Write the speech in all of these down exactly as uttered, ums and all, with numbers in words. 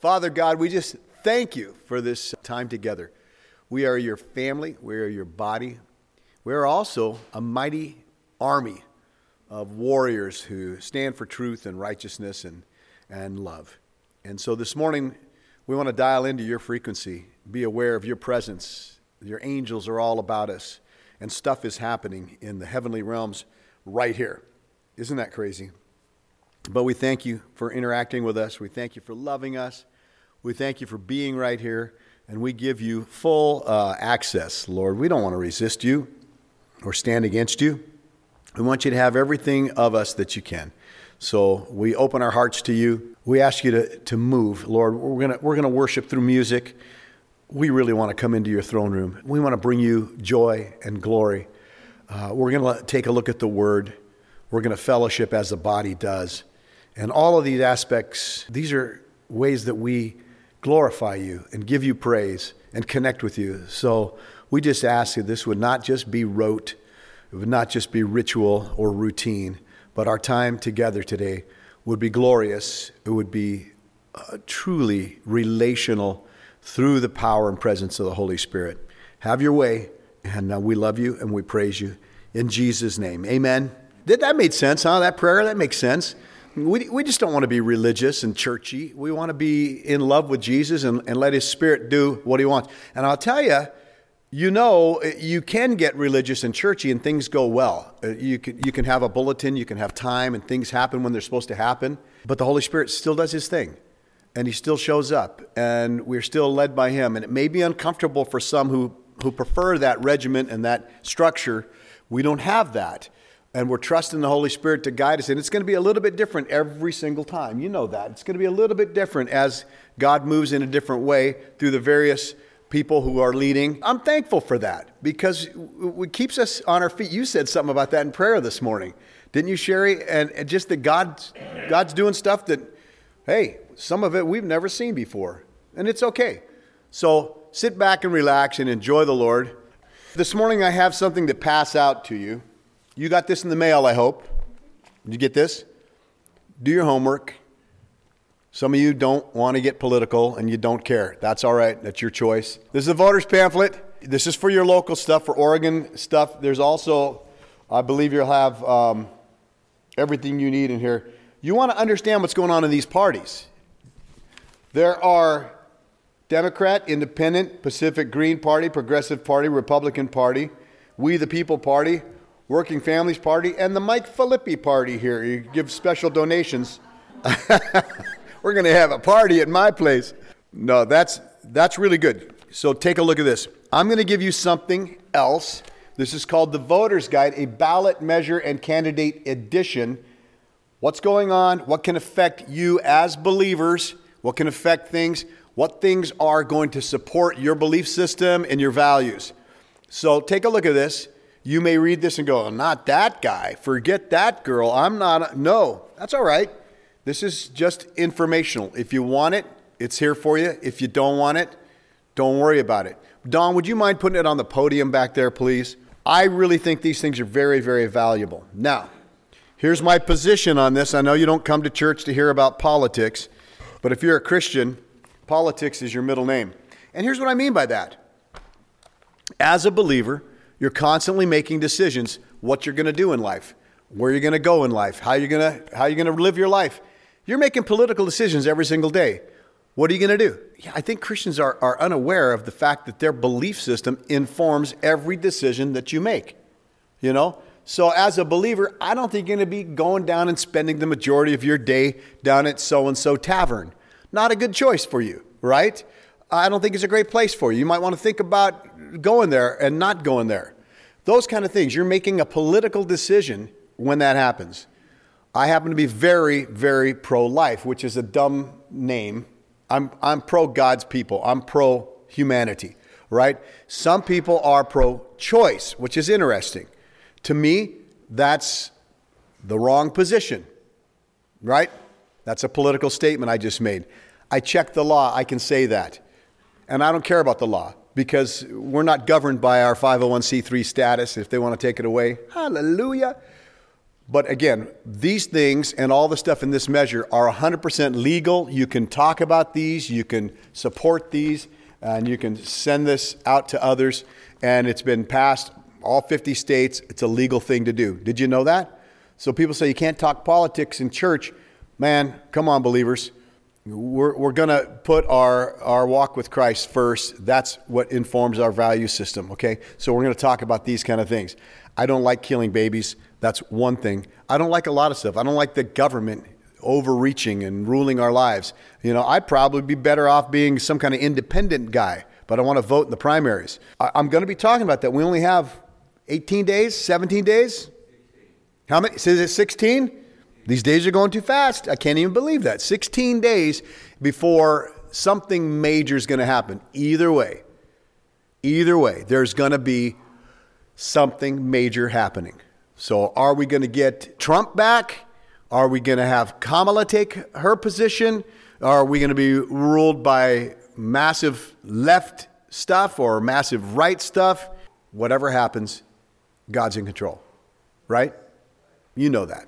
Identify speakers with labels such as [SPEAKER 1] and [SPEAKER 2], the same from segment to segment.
[SPEAKER 1] Father God, we just thank you for this time together. We are your family. We are your body. We are also a mighty army of warriors who stand for truth and righteousness and, and love. And so this morning, we want to dial into your frequency, be aware of your presence. Your angels are all about us, and stuff is happening in the heavenly realms right here. Isn't that crazy? But we thank you for interacting with us. We thank you for loving us. We thank you for being right here, and we give you full uh, access, Lord. We don't want to resist you or stand against you. We want you to have everything of us that you can. So we open our hearts to you. We ask you to, to move, Lord. We're gonna we're gonna worship through music. We really want to come into your throne room. We want to bring you joy and glory. Uh, we're going to take a look at the Word. We're going to fellowship as the body does. And all of these aspects, these are ways that we glorify you and give you praise and connect with you. So we just ask that this would not just be rote, it would not just be ritual or routine, but our time together today would be glorious. It would be uh, truly relational through the power and presence of the Holy Spirit. Have your way, and uh, we love you and we praise you in Jesus' name. Amen. Did that make sense, huh? That prayer, that makes sense. We we just don't want to be religious and churchy. We want to be in love with Jesus and, and let his Spirit do what he wants. And I'll tell you, you know, you can get religious and churchy and things go well. You can, you can have a bulletin, you can have time, and things happen when they're supposed to happen. But the Holy Spirit still does his thing. And he still shows up, and we're still led by him. And it may be uncomfortable for some who, who prefer that regiment and that structure. We don't have that. And we're trusting the Holy Spirit to guide us. And it's going to be a little bit different every single time. You know that. It's going to be a little bit different as God moves in a different way through the various people who are leading. I'm thankful for that because it keeps us on our feet. You said something about that in prayer this morning. Didn't you, Sherry? And, and just that God's, God's doing stuff that, hey, some of it we've never seen before. And it's okay. So sit back and relax and enjoy the Lord. This morning I have something to pass out to you. You got this in the mail, I hope. Did you get this? Do your homework. Some of you don't want to get political and you don't care. That's all right. That's your choice. This is a voter's pamphlet. This is for your local stuff, for Oregon stuff. There's also, I believe you'll have um, everything you need in here. You want to understand what's going on in these parties. There are Democrat, Independent, Pacific Green Party, Progressive Party, Republican Party, We the People Party, Working Families Party, and the Mike Filippi Party here. You give special donations. We're going to have a party at my place. No, that's that's really good. So take a look at this. I'm going to give you something else. This is called the Voter's Guide, a ballot measure and candidate edition. What's going on? What can affect you as believers? What can affect things? What things are going to support your belief system and your values? So take a look at this. You may read this and go, not that guy. Forget that girl. I'm not. No, that's all right. This is just informational. If you want it, it's here for you. If you don't want it, don't worry about it. Don, would you mind putting it on the podium back there, please? I really think these things are very, very valuable. Now, here's my position on this. I know you don't come to church to hear about politics, but if you're a Christian, politics is your middle name. And here's what I mean by that. As a believer, you're constantly making decisions what you're going to do in life, where you're going to go in life, how you're going to how you're going to live your life. You're making political decisions every single day. What are you going to do? Yeah, I think Christians are, are unaware of the fact that their belief system informs every decision that you make. You know? So as a believer, I don't think you're going to be going down and spending the majority of your day down at so-and-so tavern. Not a good choice for you, right? I don't think it's a great place for you. You might want to think about going there and not going there. Those kind of things. You're making a political decision when that happens. I happen to be very, very pro-life, which is a dumb name. I'm I'm pro-God's people. I'm pro-humanity, right? Some people are pro-choice, which is interesting. To me, that's the wrong position, right? That's a political statement I just made. I checked the law. I can say that. And I don't care about the law because we're not governed by our five oh one c three status. If they want to take it away, hallelujah. But again, these things and all the stuff in this measure are one hundred percent legal. You can talk about these, you can support these, and you can send this out to others. And it's been passed all fifty states. It's a legal thing to do. Did you know that? So people say you can't talk politics in church. Man, come on, believers. We're, we're going to put our, our walk with Christ first. That's what informs our value system, okay? So we're going to talk about these kind of things. I don't like killing babies. That's one thing. I don't like a lot of stuff. I don't like the government overreaching and ruling our lives. You know, I'd probably be better off being some kind of independent guy, but I want to vote in the primaries. I, I'm going to be talking about that. We only have eighteen days, seventeen days? How many? Is it sixteen? These days are going too fast. I can't even believe that. sixteen days before something major is going to happen. Either way, either way, there's going to be something major happening. So are we going to get Trump back? Are we going to have Kamala take her position? Are we going to be ruled by massive left stuff or massive right stuff? Whatever happens, God's in control, right? You know that.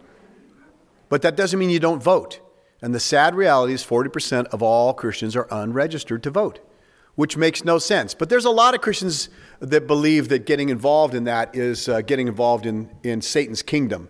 [SPEAKER 1] But that doesn't mean you don't vote. And the sad reality is forty percent of all Christians are unregistered to vote, which makes no sense. But there's a lot of Christians that believe that getting involved in that is uh, getting involved in, in Satan's kingdom.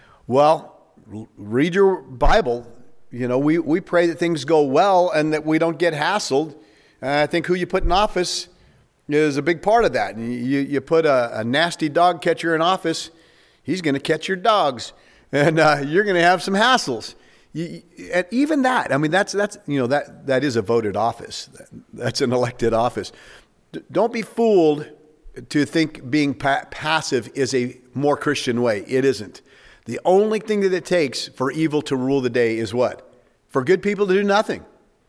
[SPEAKER 1] Well, read your Bible. You know, we, we pray that things go well and that we don't get hassled. And I think who you put in office is a big part of that. And you, you put a, a nasty dog catcher in office, he's going to catch your dogs. And uh, you're going to have some hassles. You, and even that, I mean, that's, that's you know, that, that is a voted office. That's an elected office. D- don't be fooled to think being pa- passive is a more Christian way. It isn't. The only thing that it takes for evil to rule the day is what? For good people to do nothing.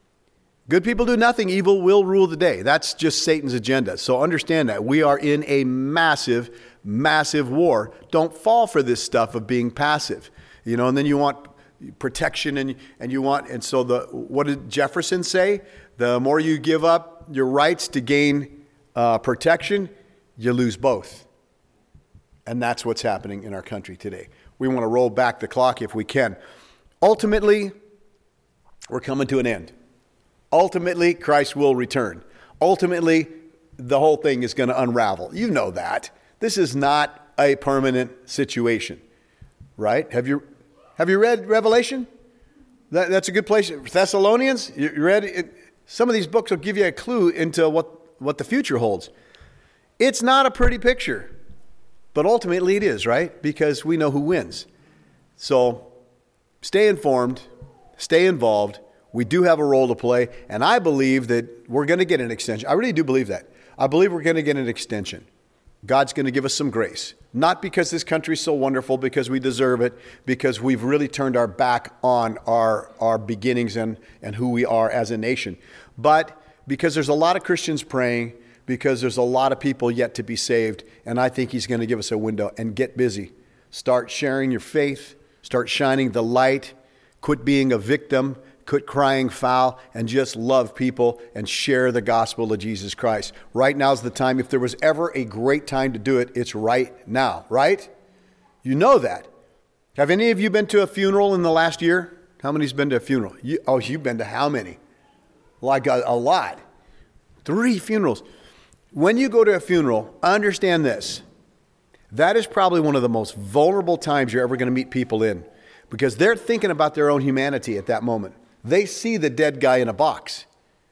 [SPEAKER 1] Good people do nothing, evil will rule the day. That's just Satan's agenda. So understand that. We are in a massive, massive war. Don't fall for this stuff of being passive. You know, and then you want protection and and you want, and so the, what did Jefferson say? The more you give up your rights to gain uh, protection, you lose both. And that's what's happening in our country today. We want to roll back the clock if we can. Ultimately, we're coming to an end. Ultimately, Christ will return. Ultimately, the whole thing is going to unravel. You know that. This is not a permanent situation, right? Have you have you read Revelation? That, that's a good place. Thessalonians, you read it? Some of these books will give you a clue into what, what the future holds. It's not a pretty picture, but ultimately it is, right? Because we know who wins. So stay informed, stay involved. We do have a role to play, and I believe that we're going to get an extension. I really do believe that. I believe we're going to get an extension. God's going to give us some grace. Not because this country is so wonderful, because we deserve it, because we've really turned our back on our, our beginnings and, and who we are as a nation, but because there's a lot of Christians praying, because there's a lot of people yet to be saved, and I think he's going to give us a window. And get busy. Start sharing your faith. Start shining the light. Quit being a victim. Quit crying foul, and just love people and share the gospel of Jesus Christ. Right now is the time. If there was ever a great time to do it, it's right now, right? You know that. Have any of you been to a funeral in the last year? How many's been to a funeral? You, oh, you've been to how many? Like a, a lot. Three funerals. When you go to a funeral, understand this. That is probably one of the most vulnerable times you're ever going to meet people in, because they're thinking about their own humanity at that moment. They see the dead guy in a box,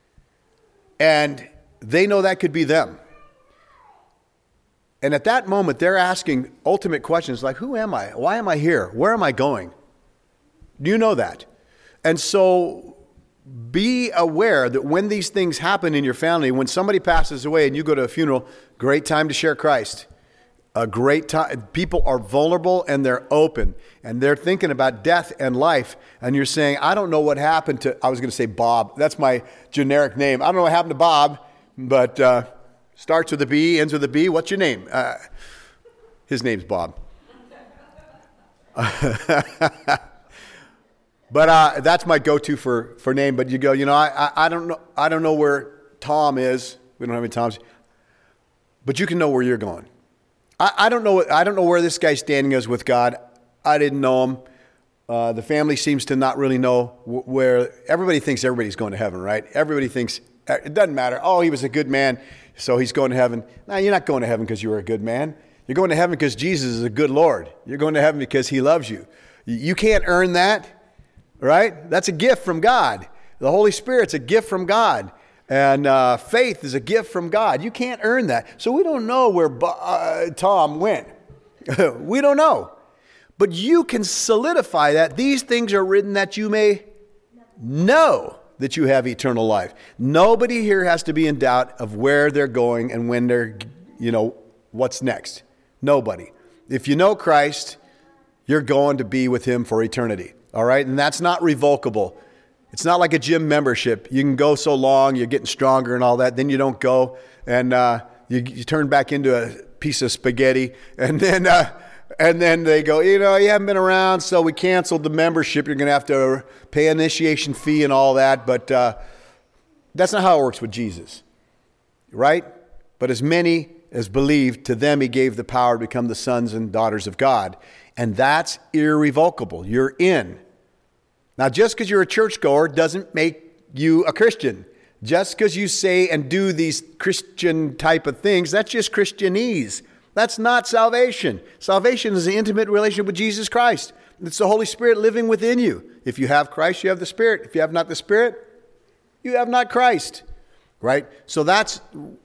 [SPEAKER 1] and they know that could be them. And at that moment, they're asking ultimate questions like, who am I? Why am I here? Where am I going? Do you know that? And so be aware that when these things happen in your family, when somebody passes away and you go to a funeral, great time to share Christ. A great time. People are vulnerable and they're open and they're thinking about death and life. And you're saying, I don't know what happened to, I was going to say Bob. That's my generic name. I don't know what happened to Bob, but uh, starts with a B, ends with a B. What's your name? Uh, his name's Bob. But uh, that's my go-to for, for name. But you go, you know, I, I, I don't know. I don't know where Tom is. We don't have any Toms. But you can know where you're going. I, I don't know. I don't know where this guy's standing is with God. I didn't know him. Uh, the family seems to not really know w- where everybody thinks everybody's going to heaven, right? Everybody thinks it doesn't matter. Oh, he was a good man, so he's going to heaven. No, you're not going to heaven because you were a good man. You're going to heaven because Jesus is a good Lord. You're going to heaven because he loves you. You can't earn that, right? That's a gift from God. The Holy Spirit's a gift from God. And uh, faith is a gift from God. You can't earn that. So we don't know where uh, Tom went. We don't know. But you can solidify that. These things are written that you may know that you have eternal life. Nobody here has to be in doubt of where they're going and when they're, you know, what's next. Nobody. If you know Christ, you're going to be with him for eternity. All right? And that's not revocable. It's not like a gym membership. You can go so long, you're getting stronger and all that, then you don't go, and uh, you, you turn back into a piece of spaghetti, and then uh, and then they go, you know, you haven't been around, so we canceled the membership. You're going to have to pay an initiation fee and all that, but uh, that's not how it works with Jesus, right? But as many as believed, to them he gave the power to become the sons and daughters of God, and that's irrevocable. You're in. Now, just because you're a churchgoer doesn't make you a Christian. Just because you say and do these Christian type of things, that's just Christianese. That's not salvation. Salvation is an intimate relationship with Jesus Christ. It's the Holy Spirit living within you. If you have Christ, you have the Spirit. If you have not the Spirit, you have not Christ. Right? So that's,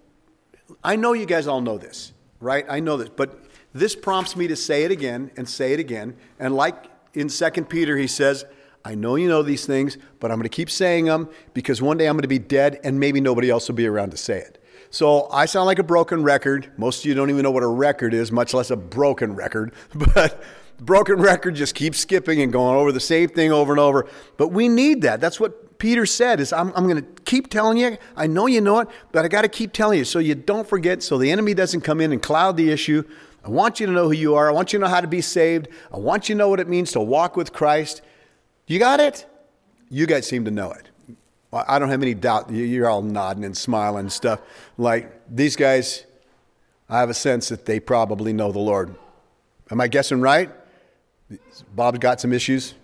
[SPEAKER 1] I know you guys all know this, right? I know this, but this prompts me to say it again and say it again. And like in Second Peter, he says, I know you know these things, but I'm going to keep saying them because one day I'm going to be dead and maybe nobody else will be around to say it. So I sound like a broken record. Most of you don't even know what a record is, much less a broken record. But broken record just keeps skipping and going over the same thing over and over. But we need that. That's what Peter said is I'm, I'm going to keep telling you. I know you know it, but I got to keep telling you so you don't forget, so the enemy doesn't come in and cloud the issue. I want you to know who you are. I want you to know how to be saved. I want you to know what it means to walk with Christ. You got it? You guys seem to know it. I don't have any doubt. You're all nodding and smiling and stuff. Like these guys, I have a sense that they probably know the Lord. Am I guessing right? Bob's got some issues.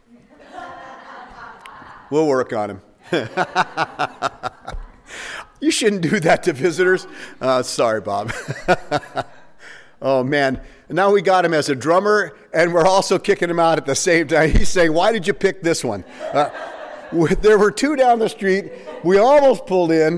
[SPEAKER 1] We'll work on him. You shouldn't do that to visitors. Uh, sorry, Bob. Oh, man. Now we got him as a drummer, and we're also kicking him out at the same time. He's saying, why did you pick this one? Uh, there were two down the street. We almost pulled in.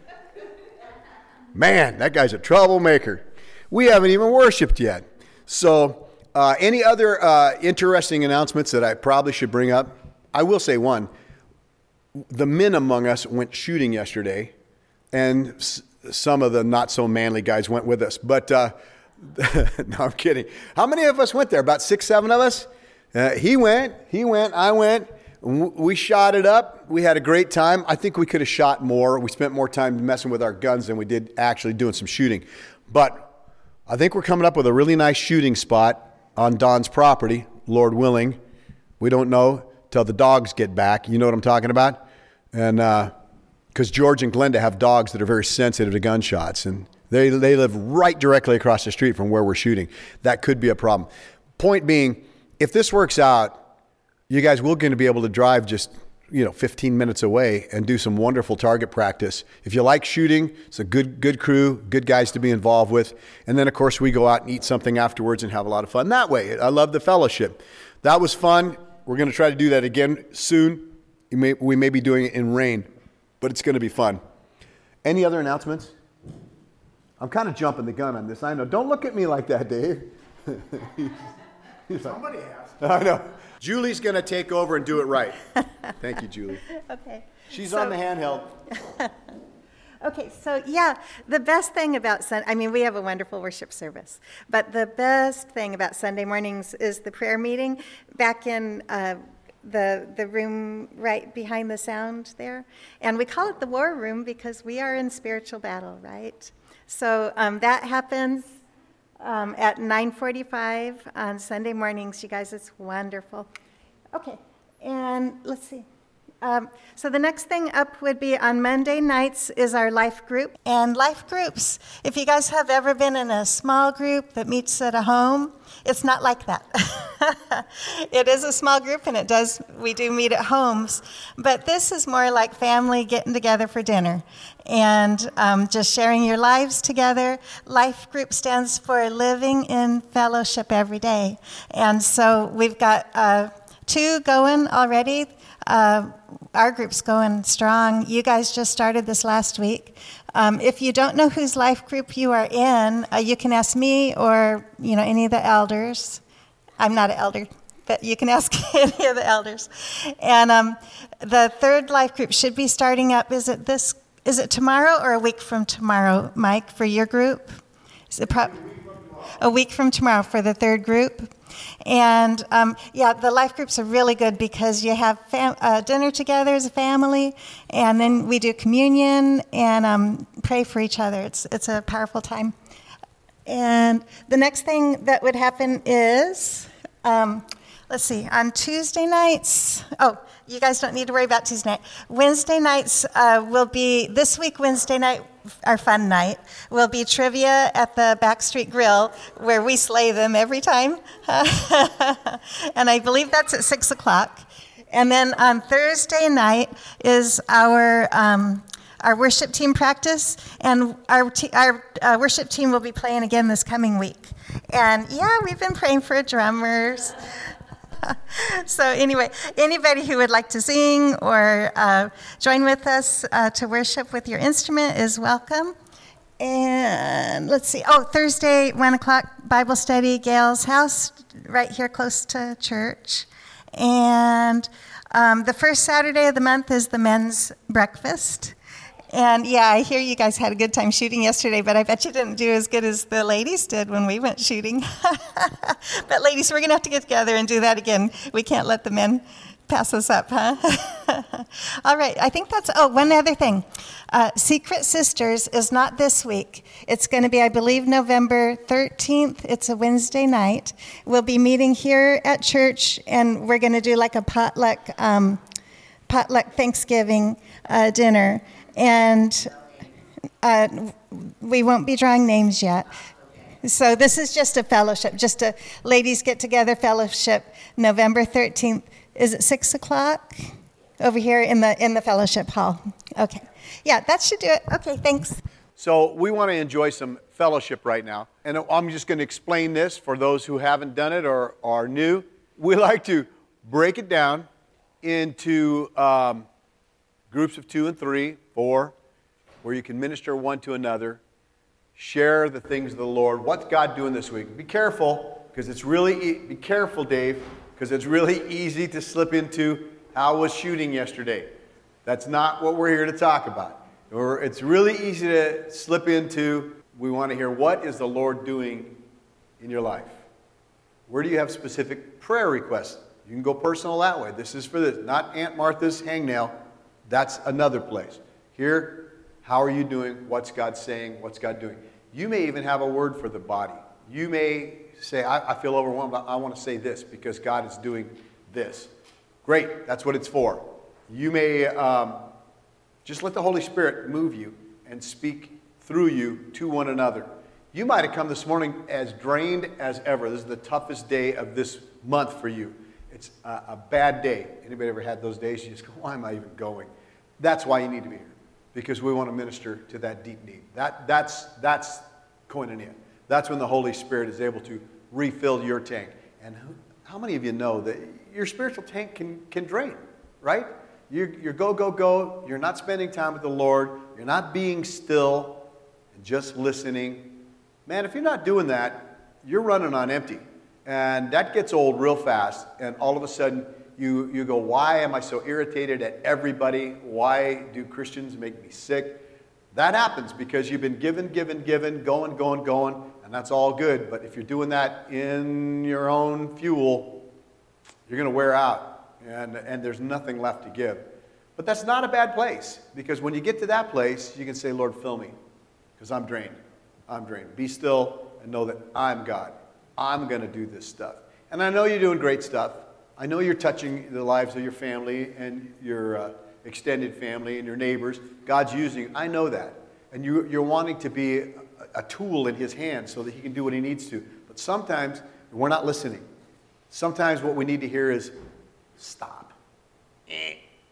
[SPEAKER 1] Man, that guy's a troublemaker. We haven't even worshiped yet. So uh, any other uh, interesting announcements that I probably should bring up? I will say one. The men among us went shooting yesterday, and s- some of the not-so-manly guys went with us. But... Uh, no, I'm kidding. How many of us went there? About six, seven of us? Uh, he went, he went, I went. We shot it up. We had a great time. I think we could have shot more. We spent more time messing with our guns than we did actually doing some shooting. But I think we're coming up with a really nice shooting spot on Don's property, Lord willing. We don't know till the dogs get back. You know what I'm talking about? And because uh, George and Glenda have dogs that are very sensitive to gunshots, and They they live right directly across the street from where we're shooting. That could be a problem. Point being, if this works out, you guys will going to be able to drive just, you know, fifteen minutes away and do some wonderful target practice. If you like shooting, it's a good good crew, good guys to be involved with. And then, of course, we go out and eat something afterwards and have a lot of fun that way. I love the fellowship. That was fun. We're going to try to do that again soon. We may, we may be doing it in rain, but it's going to be fun. Any other announcements? I'm kind of jumping the gun on this. I know. Don't look at me like that, Dave.
[SPEAKER 2] Somebody has.
[SPEAKER 1] I know. Julie's going to take over and do it right. Thank you, Julie.
[SPEAKER 3] Okay.
[SPEAKER 1] She's
[SPEAKER 3] so,
[SPEAKER 1] on the handheld.
[SPEAKER 3] Okay, so yeah, the best thing about Sunday, I mean, we have a wonderful worship service, but the best thing about Sunday mornings is the prayer meeting back in uh, the the room right behind the sound there. And we call it the war room because we are in spiritual battle, right? So um, that happens um, at nine forty-five on Sunday mornings. You guys, it's wonderful. Okay, and let's see. Um, so the next thing up would be on Monday nights is our life group. And life groups, if you guys have ever been in a small group that meets at a home, it's not like that. It is a small group, and it does, we do meet at homes, but this is more like family getting together for dinner and um, just sharing your lives together. Life group stands for living in fellowship every day, and so we've got uh, two going already. Uh, our group's going strong. You guys just started this last week. Um, if you don't know whose life group you are in, uh, you can ask me or you know any of the elders. I'm not an elder, but you can ask any of the elders. And um, the third life group should be starting up. Is it this? Is it tomorrow or a week from tomorrow, Mike, for your group? Is it pro- a week from tomorrow for the third group? And um, yeah, the life groups are really good because you have fam- uh, dinner together as a family, and then we do communion and um, pray for each other. It's it's a powerful time. And the next thing that would happen is, um, let's see, on Tuesday nights, oh, you guys don't need to worry about Tuesday night. Wednesday nights uh, will be, this week Wednesday night, our fun night, will be trivia at the Backstreet Grill, where we slay them every time. And I believe that's at six o'clock. And then on Thursday night is our... Um, Our worship team practice, and our te- our uh, worship team will be playing again this coming week. And yeah, we've been praying for drummers. So anyway, anybody who would like to sing or uh, join with us uh, to worship with your instrument is welcome. And let's see. Oh, Thursday, one o'clock, Bible study, Gail's house, right here close to church. And um, the first Saturday of the month is the men's breakfast. And yeah, I hear you guys had a good time shooting yesterday, but I bet you didn't do as good as the ladies did when we went shooting. But ladies, we're going to have to get together and do that again. We can't let the men pass us up, huh? All right, I think that's, oh, one other thing. Uh, Secret Sisters is not this week. It's going to be, I believe, November thirteenth. It's a Wednesday night. We'll be meeting here at church, and we're going to do like a potluck, um, potluck Thanksgiving uh, dinner. And uh, we won't be drawing names yet. So this is just a fellowship, just a ladies get-together fellowship, November thirteenth. Is it six o'clock? Over here in the in the fellowship hall. Okay. Yeah, that should do it. Okay, thanks.
[SPEAKER 1] So we want to enjoy some fellowship right now. And I'm just going to explain this for those who haven't done it or are new. We like to break it down into... Um, groups of two and three, four, where you can minister one to another, share the things of the Lord. What's God doing this week? Be careful, because it's really, e- be careful, Dave, because it's really easy to slip into how was shooting yesterday. That's not what we're here to talk about. Or it's really easy to slip into, we want to hear, what is the Lord doing in your life? Where do you have specific prayer requests? You can go personal that way. This is for this, not Aunt Martha's hangnail. That's another place. Here, how are you doing? What's God saying? What's God doing? You may even have a word for the body. You may say, I, I feel overwhelmed, but I want to say this because God is doing this. Great, that's what it's for. You may um, just let the Holy Spirit move you and speak through you to one another. You might have come this morning as drained as ever. This is the toughest day of this month for you. It's a, a bad day. Anybody ever had those days? You just go, why am I even going? That's why you need to be here, because we want to minister to that deep need. That, that's, that's koinonia. That's when the Holy Spirit is able to refill your tank. And who, how many of you know that your spiritual tank can, can drain, right? You're, you're go, go, go. You're not spending time with the Lord. You're not being still and just listening. Man, if you're not doing that, you're running on empty. And that gets old real fast, and all of a sudden you, you go, why am I so irritated at everybody? Why do Christians make me sick? That happens because you've been given, given, given, going, going, going, and that's all good. But if you're doing that in your own fuel, you're going to wear out, and, and there's nothing left to give. But that's not a bad place, because when you get to that place, you can say, Lord, fill me, because I'm drained. I'm drained. Be still and know that I'm God. I'm going to do this stuff. And I know you're doing great stuff. I know you're touching the lives of your family and your uh, extended family and your neighbors. God's using you. I know that. And you, you're wanting to be a, a tool in His hands so that He can do what He needs to. But sometimes we're not listening. Sometimes what we need to hear is, stop. Eh.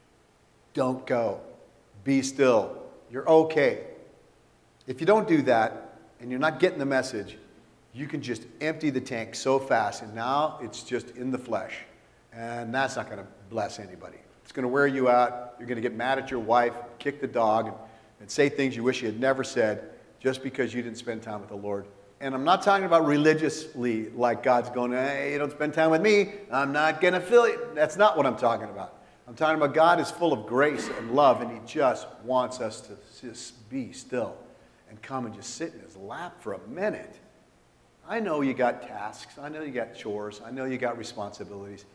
[SPEAKER 1] Don't go. Be still. You're okay. If you don't do that, and you're not getting the message, you can just empty the tank so fast, and now it's just in the flesh. And that's not going to bless anybody. It's going to wear you out. You're going to get mad at your wife, kick the dog, and, and say things you wish you had never said just because you didn't spend time with the Lord. And I'm not talking about religiously, like God's going, hey, you don't spend time with me, I'm not going to fill you. That's not what I'm talking about. I'm talking about God is full of grace and love, and he just wants us to just be still and come and just sit in his lap for a minute. I know you got tasks. I know you got chores. I know you got responsibilities.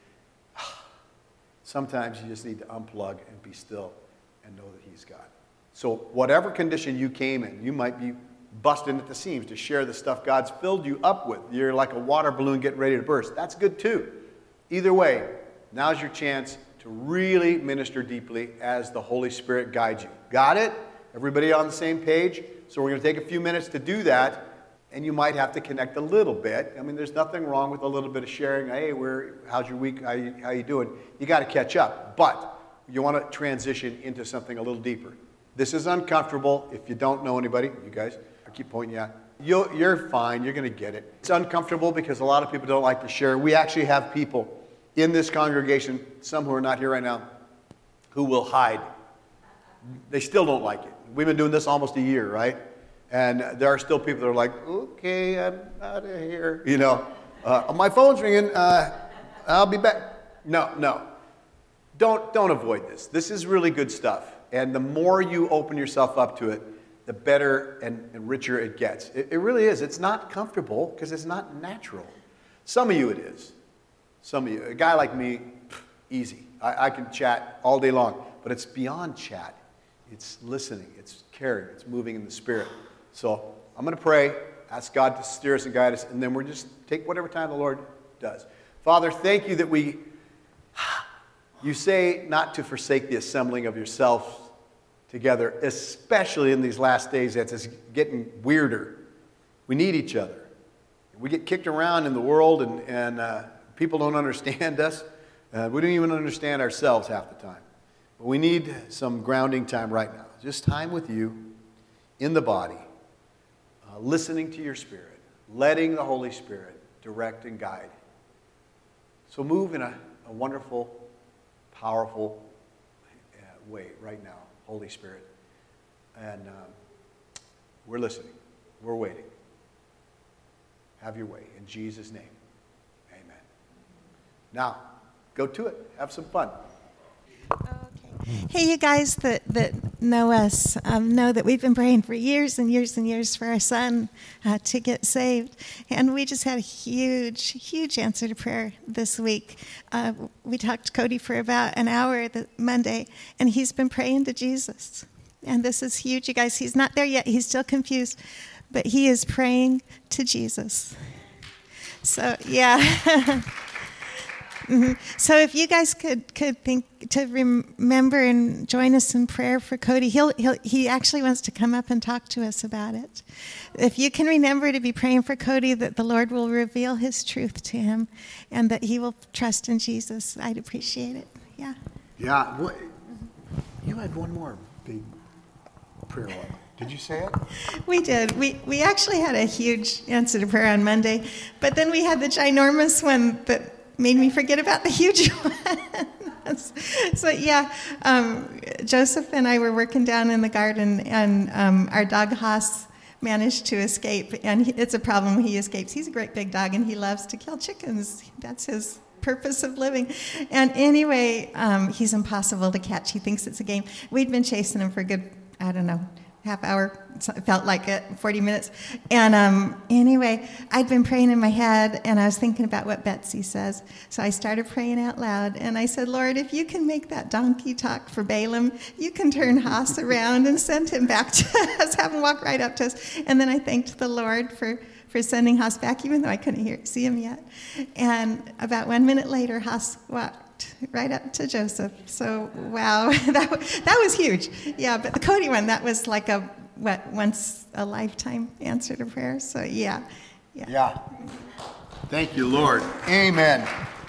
[SPEAKER 1] Sometimes you just need to unplug and be still and know that he's God. So whatever condition you came in, you might be busting at the seams to share the stuff God's filled you up with. You're like a water balloon getting ready to burst. That's good too. Either way, now's your chance to really minister deeply as the Holy Spirit guides you. Got it? Everybody on the same page? So we're going to take a few minutes to do that, and you might have to connect a little bit. I mean, there's nothing wrong with a little bit of sharing. Hey, where, how's your week? How you, how you doing? You got to catch up, but you want to transition into something a little deeper. This is uncomfortable if you don't know anybody. You guys, I keep pointing you out. You'll, you're fine. You're going to get it. It's uncomfortable because a lot of people don't like to share. We actually have people in this congregation, some who are not here right now, who will hide. They still don't like it. We've been doing this almost a year, right? And there are still people that are like, okay, I'm out of here. You know, uh, my phone's ringing. Uh, I'll be back. No, no. Don't, don't avoid this. This is really good stuff. And the more you open yourself up to it, the better and, and richer it gets. It, it really is. It's not comfortable because it's not natural. Some of you it is. Some of you. A guy like me, easy. I, I can chat all day long. But it's beyond chat. It's listening. It's caring. It's moving in the Spirit. So I'm going to pray, ask God to steer us and guide us, and then we're just take whatever time the Lord does. Father, thank you that we, you say not to forsake the assembling of yourselves together, especially in these last days that it's getting weirder. We need each other. We get kicked around in the world, and, and uh, people don't understand us. Uh, we don't even understand ourselves half the time. But we need some grounding time right now. Just time with you in the body. Uh, listening to your Spirit, letting the Holy Spirit direct and guide. So move in a, a wonderful, powerful uh, way right now, Holy Spirit. And um, we're listening. We're waiting. Have your way. In Jesus' name, amen. Now, go to it. Have some fun.
[SPEAKER 3] Hey, you guys that, that know us um, know that we've been praying for years and years and years for our son uh, to get saved. And we just had a huge, huge answer to prayer this week. Uh, we talked to Cody for about an hour the Monday, and he's been praying to Jesus. And this is huge, you guys. He's not there yet. He's still confused. But he is praying to Jesus. So, yeah. Mm-hmm. So if you guys could, could think to remember and join us in prayer for Cody, he'll, he'll, he actually wants to come up and talk to us about it. If you can remember to be praying for Cody, that the Lord will reveal his truth to him and that he will trust in Jesus, I'd appreciate it. Yeah.
[SPEAKER 1] Yeah. What, you had one more big prayer one. Did you say it?
[SPEAKER 3] We did. We we actually had a huge answer to prayer on Monday, but then we had the ginormous one that made me forget about the huge one. So yeah, um, Joseph and I were working down in the garden, and um, our dog Haas managed to escape, and he, it's a problem. He escapes. He's a great big dog, and he loves to kill chickens. That's his purpose of living. And anyway, um, he's impossible to catch. He thinks it's a game. We'd been chasing him for a good, I don't know, half hour, it felt like it, forty minutes. And um, anyway, I'd been praying in my head, and I was thinking about what Betsy says. So I started praying out loud, and I said, Lord, if you can make that donkey talk for Balaam, you can turn Haas around and send him back to us, have him walk right up to us. And then I thanked the Lord for, for sending Haas back, even though I couldn't hear, see him yet. And about one minute later, Haas walked right up to Joseph. So, wow, that, that was huge. Yeah, but the Cody one, that was like a, what, once a lifetime answer to prayer. So, yeah. Yeah.
[SPEAKER 1] Yeah. Thank you, Lord. Amen.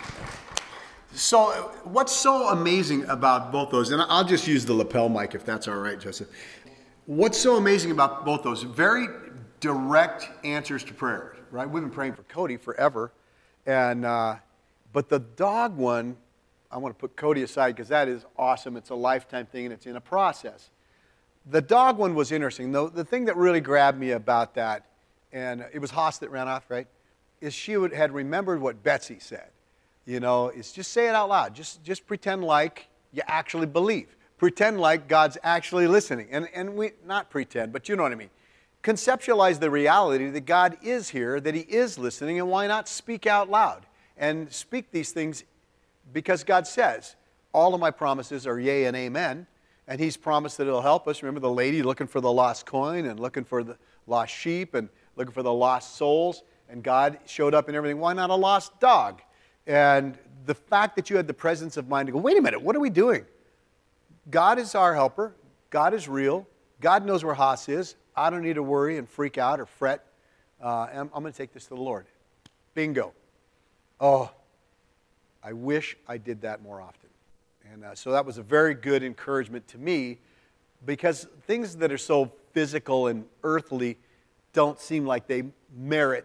[SPEAKER 1] So, what's so amazing about both those, and I'll just use the lapel mic if that's all right, Joseph. What's so amazing about both those? Very direct answers to prayer, right? We've been praying for Cody forever, and uh, but the dog one, I want to put Cody aside because that is awesome. It's a lifetime thing, and it's in a process. The dog one was interesting. The, the thing that really grabbed me about that, and it was Haas that ran off, right, is she would, had remembered what Betsy said. You know, is just say it out loud. Just just pretend like you actually believe. Pretend like God's actually listening. And, and we, not pretend, but you know what I mean. Conceptualize the reality that God is here, that he is listening, and why not speak out loud? And speak these things because God says, all of my promises are yea and amen. And he's promised that it'll help us. Remember the lady looking for the lost coin and looking for the lost sheep and looking for the lost souls. And God showed up in everything. Why not a lost dog? And the fact that you had the presence of mind to go, wait a minute, what are we doing? God is our helper. God is real. God knows where Haas is. I don't need to worry and freak out or fret. Uh, I'm, I'm going to take this to the Lord. Bingo. Oh, I wish I did that more often. And uh, so that was a very good encouragement to me because things that are so physical and earthly don't seem like they merit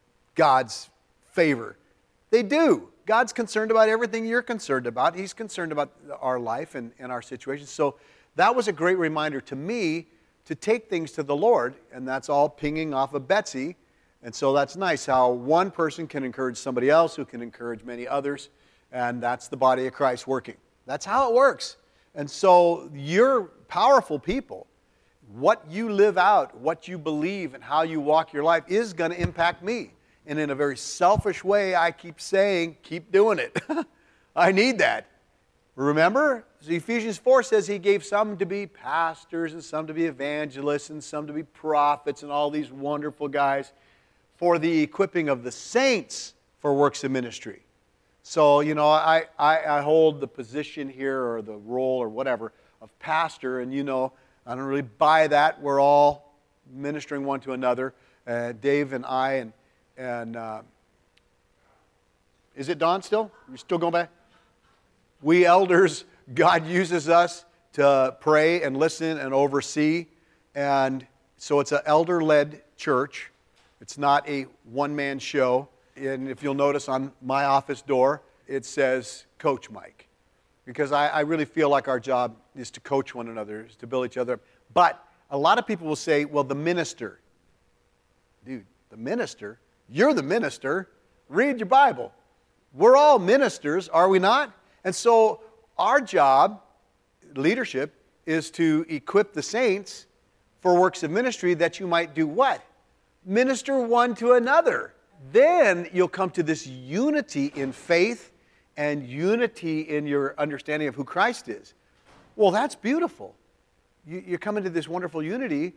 [SPEAKER 1] God's favor. They do. God's concerned about everything you're concerned about. He's concerned about our life and, and our situation. So that was a great reminder to me to take things to the Lord, and that's all pinging off of Betsy. And so that's nice how one person can encourage somebody else who can encourage many others, and that's the body of Christ working. That's how it works. And so you're powerful people. What you live out, what you believe, and how you walk your life is going to impact me. And in a very selfish way, I keep saying, keep doing it. I need that. Remember, Ephesians four says he gave some to be pastors and some to be evangelists and some to be prophets and all these wonderful guys for the equipping of the saints for works of ministry. So, you know, I, I, I hold the position here or the role or whatever of pastor, and you know, I don't really buy that. We're all ministering one to another. Uh, Dave and I and And uh, is it Don still? You're still going back? We elders, God uses us to pray and listen and oversee. And so it's an elder-led church. It's not a one-man show. And if you'll notice on my office door, it says Coach Mike. Because I, I really feel like our job is to coach one another, is to build each other up. But a lot of people will say, well, the minister. Dude, the minister? You're the minister. Read your Bible. We're all ministers, are we not? And so our job, leadership, is to equip the saints for works of ministry that you might do what? Minister one to another. Then you'll come to this unity in faith and unity in your understanding of who Christ is. Well, that's beautiful. You're coming to this wonderful unity,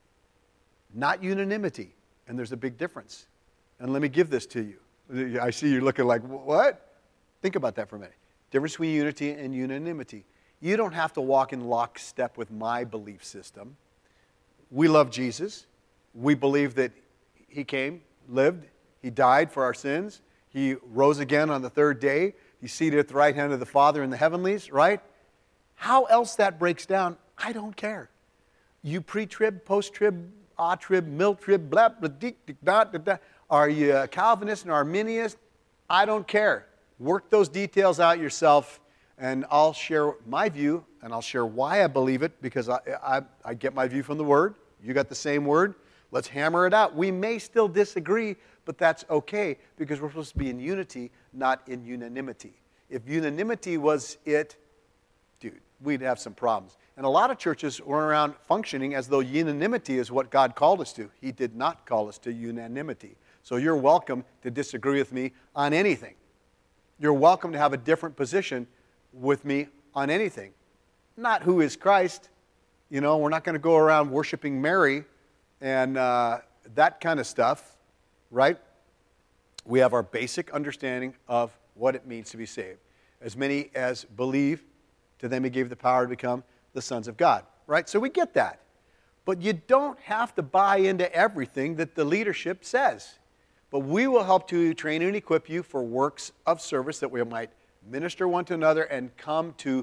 [SPEAKER 1] not unanimity. And there's a big difference. And let me give this to you. I see you're looking like, what? Think about that for a minute. Difference between unity and unanimity. You don't have to walk in lockstep with my belief system. We love Jesus. We believe that he came, lived, he died for our sins. He rose again on the third day. He's seated at the right hand of the Father in the heavenlies, right? How else that breaks down, I don't care. You pre-trib, post-trib, ah-trib, mil-trib, blah, blah, deek, deek, da, da, da. Are you a Calvinist and Arminianist? I don't care. Work those details out yourself, and I'll share my view, and I'll share why I believe it, because I, I, I get my view from the Word. You got the same Word. Let's hammer it out. We may still disagree, but that's okay, because we're supposed to be in unity, not in unanimity. If unanimity was it, dude, we'd have some problems. And a lot of churches run around functioning as though unanimity is what God called us to. He did not call us to unanimity. So you're welcome to disagree with me on anything. You're welcome to have a different position with me on anything. Not who is Christ. You know, we're not going to go around worshiping Mary and uh, that kind of stuff, right? We have our basic understanding of what it means to be saved. As many as believe, to them he gave the power to become the sons of God, right? So we get that. But you don't have to buy into everything that the leadership says. But we will help to train and equip you for works of service that we might minister one to another and come to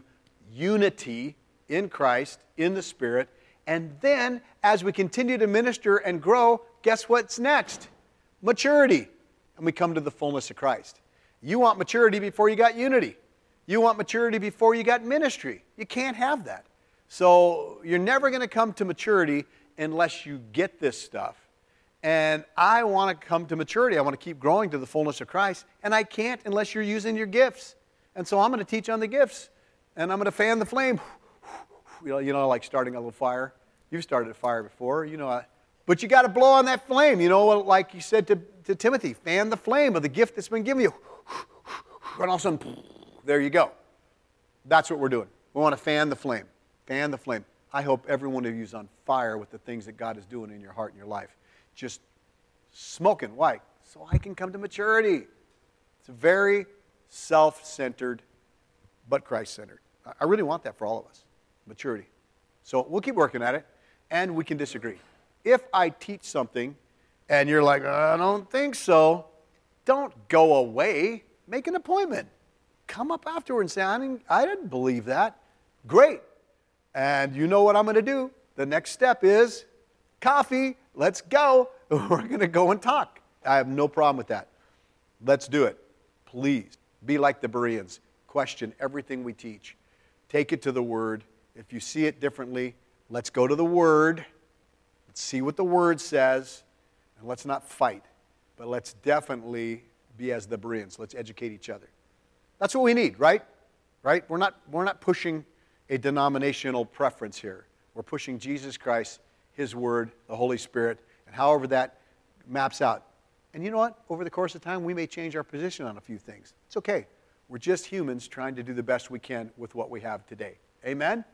[SPEAKER 1] unity in Christ, in the Spirit. And then, as we continue to minister and grow, guess what's next? Maturity. And we come to the fullness of Christ. You want maturity before you got unity. You want maturity before you got ministry. You can't have that. So you're never going to come to maturity unless you get this stuff. And I want to come to maturity. I want to keep growing to the fullness of Christ. And I can't unless you're using your gifts. And so I'm going to teach on the gifts. And I'm going to fan the flame. You know, you know, like starting a little fire. You've started a fire before. You know, but you got to blow on that flame. You know, like you said to, to Timothy, fan the flame of the gift that's been given you. And all of a sudden, there you go. That's what we're doing. We want to fan the flame. Fan the flame. I hope every one of you is on fire with the things that God is doing in your heart and your life. Just smoking. Why? So I can come to maturity. It's very self-centered, but Christ-centered. I really want that for all of us. Maturity. So we'll keep working at it, and we can disagree. If I teach something, and you're like, I don't think so, don't go away. Make an appointment. Come up afterward and say, I didn't, I didn't believe that. Great. And you know what I'm going to do? The next step is coffee. Let's go. We're going to go and talk. I have no problem with that. Let's do it. Please be like the Bereans. Question everything we teach. Take it to the Word. If you see it differently, let's go to the Word. Let's see what the Word says. And let's not fight. But let's definitely be as the Bereans. Let's educate each other. That's what we need, right? Right? We're not, we're not pushing a denominational preference here. We're pushing Jesus Christ, His Word, the Holy Spirit, and however that maps out. And you know what? Over the course of time, we may change our position on a few things. It's okay. We're just humans trying to do the best we can with what we have today. Amen?